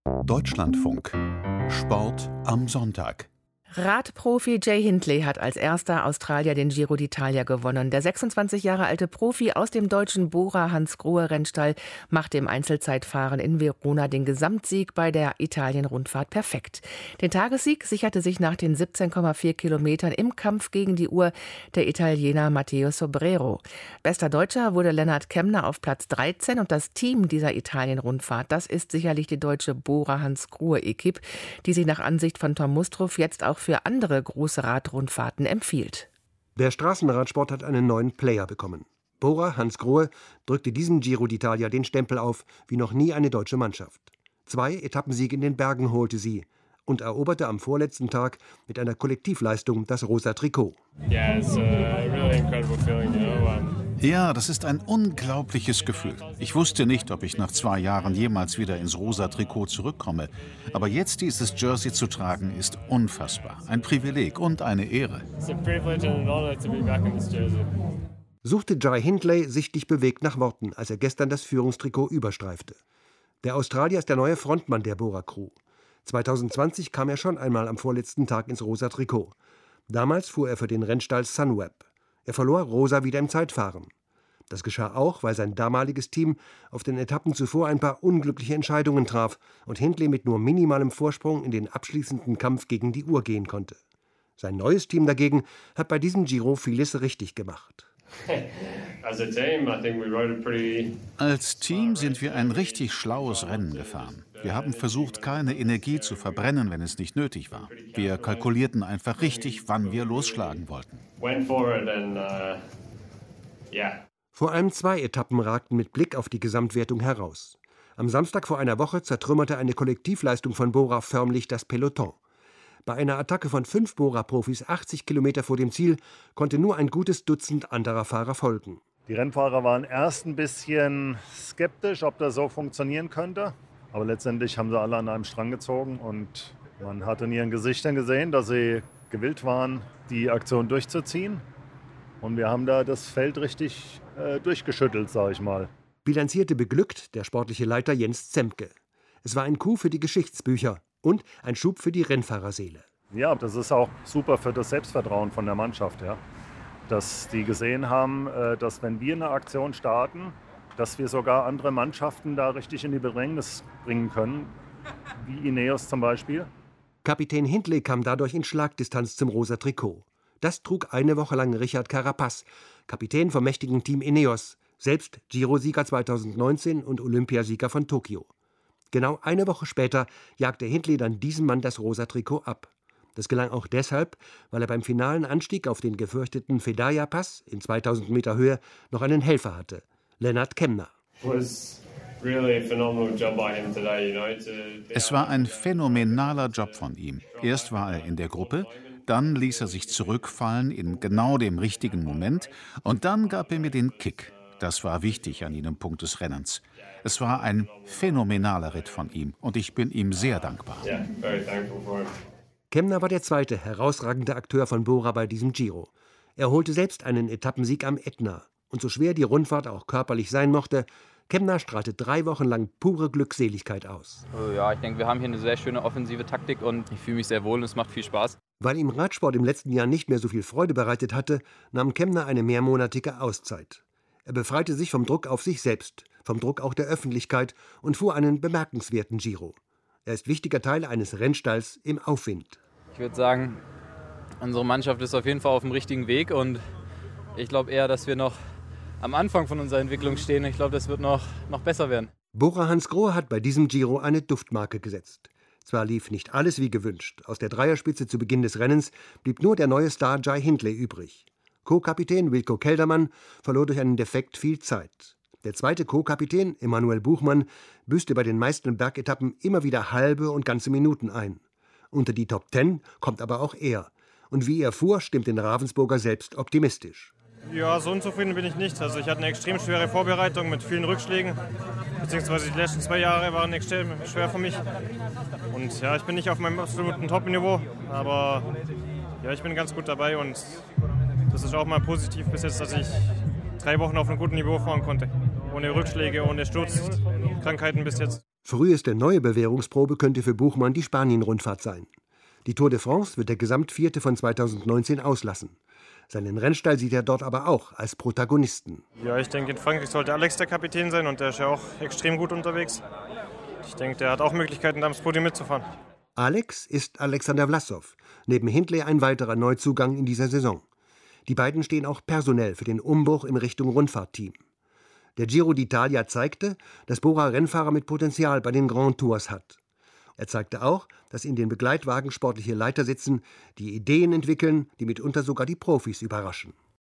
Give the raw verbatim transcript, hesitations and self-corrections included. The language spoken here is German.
Deutschlandfunk. Sport am Sonntag. Radprofi Jay Hindley hat als erster Australier den Giro d'Italia gewonnen. Der sechsundzwanzig Jahre alte Profi aus dem deutschen Bora-Hansgrohe-Rennstall machte im Einzelzeitfahren in Verona den Gesamtsieg bei der Italien-Rundfahrt perfekt. Den Tagessieg sicherte sich nach den siebzehn Komma vier Kilometern im Kampf gegen die Uhr der Italiener Matteo Sobrero. Bester Deutscher wurde Lennart Kämna auf Platz dreizehn und das Team dieser Italien-Rundfahrt, das ist sicherlich die deutsche Bora-Hansgrohe-Equipe, die sich nach Ansicht von Tom Mustrow jetzt auch für andere große Radrundfahrten empfiehlt. Der Straßenradsport hat einen neuen Player bekommen. Bora Hansgrohe drückte diesem Giro d'Italia den Stempel auf, wie noch nie eine deutsche Mannschaft. Zwei Etappensiege in den Bergen holte sie und eroberte am vorletzten Tag mit einer Kollektivleistung das rosa Trikot. Yeah, it's a really incredible feeling, you know. Ja, das ist ein unglaubliches Gefühl. Ich wusste nicht, ob ich nach zwei Jahren jemals wieder ins rosa Trikot zurückkomme. Aber jetzt dieses Jersey zu tragen, ist unfassbar. Ein Privileg und eine Ehre. Suchte Jay Hindley sichtlich bewegt nach Worten, als er gestern das Führungstrikot überstreifte. Der Australier ist der neue Frontmann der Bora-Crew. zweitausendzwanzig kam er schon einmal am vorletzten Tag ins rosa Trikot. Damals fuhr er für den Rennstall Sunweb. Er verlor rosa wieder im Zeitfahren. Das geschah auch, weil sein damaliges Team auf den Etappen zuvor ein paar unglückliche Entscheidungen traf und Hindley mit nur minimalem Vorsprung in den abschließenden Kampf gegen die Uhr gehen konnte. Sein neues Team dagegen hat bei diesem Giro vieles richtig gemacht. Als Team sind wir ein richtig schlaues Rennen gefahren. Wir haben versucht, keine Energie zu verbrennen, wenn es nicht nötig war. Wir kalkulierten einfach richtig, wann wir losschlagen wollten. Vor allem zwei Etappen ragten mit Blick auf die Gesamtwertung heraus. Am Samstag vor einer Woche zertrümmerte eine Kollektivleistung von Bora förmlich das Peloton. Bei einer Attacke von fünf Bora-Profis achtzig Kilometer vor dem Ziel konnte nur ein gutes Dutzend anderer Fahrer folgen. Die Rennfahrer waren erst ein bisschen skeptisch, ob das so funktionieren könnte. Aber letztendlich haben sie alle an einem Strang gezogen und man hat in ihren Gesichtern gesehen, dass sie gewillt waren, die Aktion durchzuziehen. Und wir haben da das Feld richtig äh, durchgeschüttelt, sage ich mal. Bilanzierte beglückt der sportliche Leiter Jens Zemke. Es war ein Coup für die Geschichtsbücher und ein Schub für die Rennfahrerseele. Ja, das ist auch super für das Selbstvertrauen von der Mannschaft, ja. Dass die gesehen haben, äh, dass wenn wir eine Aktion starten, dass wir sogar andere Mannschaften da richtig in die Bedrängnis bringen können, wie Ineos zum Beispiel. Kapitän Hindley kam dadurch in Schlagdistanz zum rosa Trikot. Das trug eine Woche lang Richard Carapaz, Kapitän vom mächtigen Team Ineos, selbst Giro-Sieger zweitausendneunzehn und Olympiasieger von Tokio. Genau eine Woche später jagte Hindley dann diesem Mann das rosa Trikot ab. Das gelang auch deshalb, weil er beim finalen Anstieg auf den gefürchteten Fedaya-Pass in zweitausend Meter Höhe noch einen Helfer hatte, Lennart Kämna. Es war ein phänomenaler Job von ihm. Erst war er in der Gruppe, dann ließ er sich zurückfallen in genau dem richtigen Moment und dann gab er mir den Kick. Das war wichtig an jenem Punkt des Rennens. Es war ein phänomenaler Ritt von ihm und ich bin ihm sehr dankbar. Kämna war der zweite herausragende Akteur von Bora bei diesem Giro. Er holte selbst einen Etappensieg am Ätna. Und so schwer die Rundfahrt auch körperlich sein mochte, Kämna strahlte drei Wochen lang pure Glückseligkeit aus. Ja, ich denke, wir haben hier eine sehr schöne offensive Taktik und ich fühle mich sehr wohl und es macht viel Spaß. Weil ihm Radsport im letzten Jahr nicht mehr so viel Freude bereitet hatte, nahm Kämna eine mehrmonatige Auszeit. Er befreite sich vom Druck auf sich selbst, vom Druck auch der Öffentlichkeit und fuhr einen bemerkenswerten Giro. Er ist wichtiger Teil eines Rennstalls im Aufwind. Ich würde sagen, unsere Mannschaft ist auf jeden Fall auf dem richtigen Weg und ich glaube eher, dass wir noch am Anfang von unserer Entwicklung stehen. Ich glaube, das wird noch, noch besser werden. Bora Hansgrohe hat bei diesem Giro eine Duftmarke gesetzt. Zwar lief nicht alles wie gewünscht. Aus der Dreierspitze zu Beginn des Rennens blieb nur der neue Star Jay Hindley übrig. Co-Kapitän Wilco Kelderman verlor durch einen Defekt viel Zeit. Der zweite Co-Kapitän, Emanuel Buchmann, büßte bei den meisten Bergetappen immer wieder halbe und ganze Minuten ein. Unter die Top Ten kommt aber auch er. Und wie er fuhr, stimmt den Ravensburger selbst optimistisch. Ja, so unzufrieden bin ich nicht. Also ich hatte eine extrem schwere Vorbereitung mit vielen Rückschlägen. Beziehungsweise die letzten zwei Jahre waren extrem schwer für mich. Und ja, ich bin nicht auf meinem absoluten Top-Niveau. Aber ja, ich bin ganz gut dabei und das ist auch mal positiv bis jetzt, dass ich drei Wochen auf einem guten Niveau fahren konnte. Ohne Rückschläge, ohne Sturzkrankheiten bis jetzt. Früheste neue Bewährungsprobe könnte für Buchmann die Spanien-Rundfahrt sein. Die Tour de France wird der Gesamtvierte von zweitausendneunzehn auslassen. Seinen Rennstall sieht er dort aber auch als Protagonisten. Ja, ich denke, in Frankreich sollte Alex der Kapitän sein und der ist ja auch extrem gut unterwegs. Ich denke, der hat auch Möglichkeiten, da ams Podium mitzufahren. Alex ist Alexander Vlasov, neben Hindley ein weiterer Neuzugang in dieser Saison. Die beiden stehen auch personell für den Umbruch in Richtung Rundfahrtteam. Der Giro d'Italia zeigte, dass Bora Rennfahrer mit Potenzial bei den Grand Tours hat. Er zeigte auch, dass in den Begleitwagen sportliche Leiter sitzen, die Ideen entwickeln, die mitunter sogar die Profis überraschen.